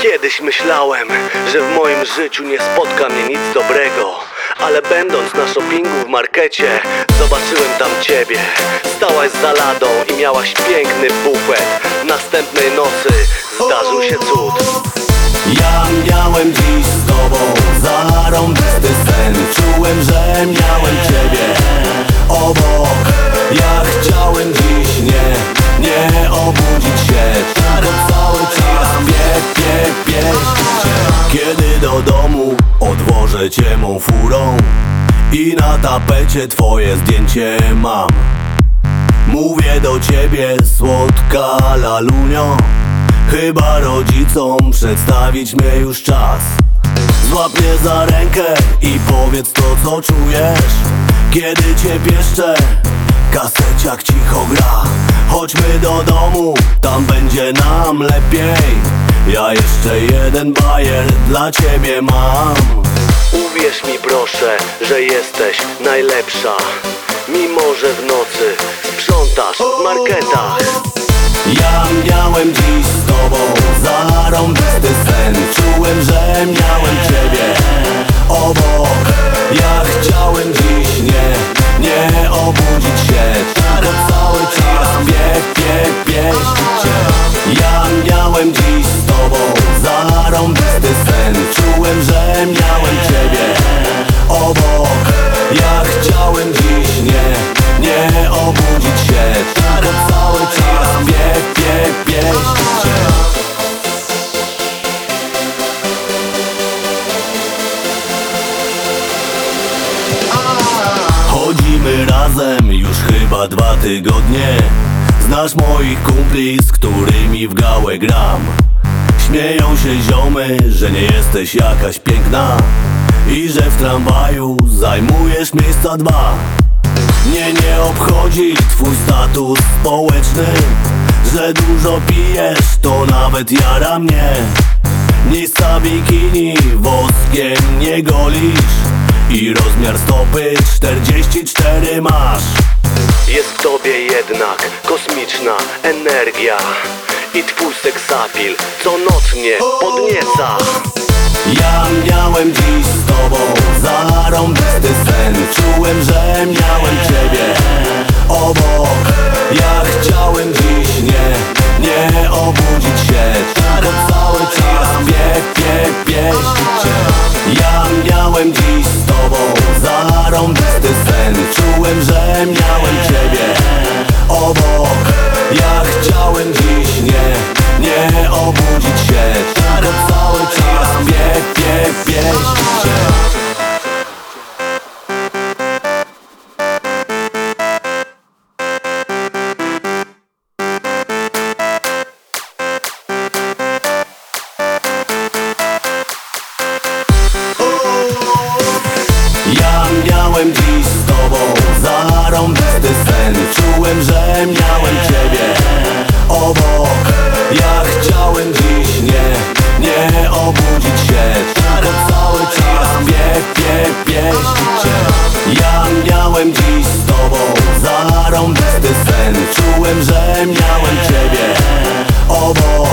Kiedyś myślałem, że w moim życiu nie spotka mnie nic dobrego, ale będąc na shoppingu w markecie, zobaczyłem tam ciebie. Stałaś za ladą i miałaś piękny bufet. Następnej nocy zdarzył się cud. Ja miałem dziś z tobą zarąbisty sen. Czułem, że miałem ciebie obok. Ja chciałem dziś nie obudzić się, tylko cały czas pieścić cię. Kiedy do domu odwożę cię mą furą i na tapecie twoje zdjęcie mam, mówię do ciebie, słodka lalunio, chyba rodzicom przedstawić mnie już czas. Złap mnie za rękę i powiedz to, co czujesz, kiedy cię pieszczę, kaseciak cicho gra. Chodźmy do domu, tam będzie nam lepiej. Ja jeszcze jeden bajer dla ciebie mam. Uwierz mi proszę, że jesteś najlepsza, mimo że w nocy sprzątasz w marketach. Ja miałem dziś z tobą zarąbisty sen. Czułem, że miałem ciebie obok. Ja chciałem dziś nie obudzić się, tylko cały czas pieścić cię. Ja miałem dziś z tobą zarąbisty sen. Czułem, że miałem ciebie obok. Ja chciałem dziś nie obudzić się, tylko cały czas pieścić cię. Chodzimy razem już chyba 2 tygodnie. Znasz moich kumpli, z którymi w gałę gram. Śmieją się ziomy, że nie jesteś jakaś piękna i że w tramwaju zajmujesz miejsca 2. Mnie nie obchodzi twój status społeczny, że dużo pijesz, to nawet jara mnie. Miejsca bikini woskiem nie golisz i rozmiar stopy 44 masz. Jest w tobie jednak kosmiczna energia i twój seksapil co noc mnie podnieca. Ja miałem dziś z tobą zarąbisty sen. Czułem, że miałem ciebie obok. Ja chciałem dziś nie obudzić się, tylko cały czas pieścić cię. Ja miałem dziś z tobą zarąbisty sen. Czułem, że miałem ciebie obok. Ja chciałem dziś nie obudzić się, tylko cały czas pieścić cię. Ja miałem dziś z tobą zarąbisty sen. Czułem, że miałem ciebie obok. Ja chciałem dziś nie obudzić się, tylko cały czas pieścić cię. Ja miałem dziś z tobą zarąbisty sen. Czułem, że miałem ciebie obok.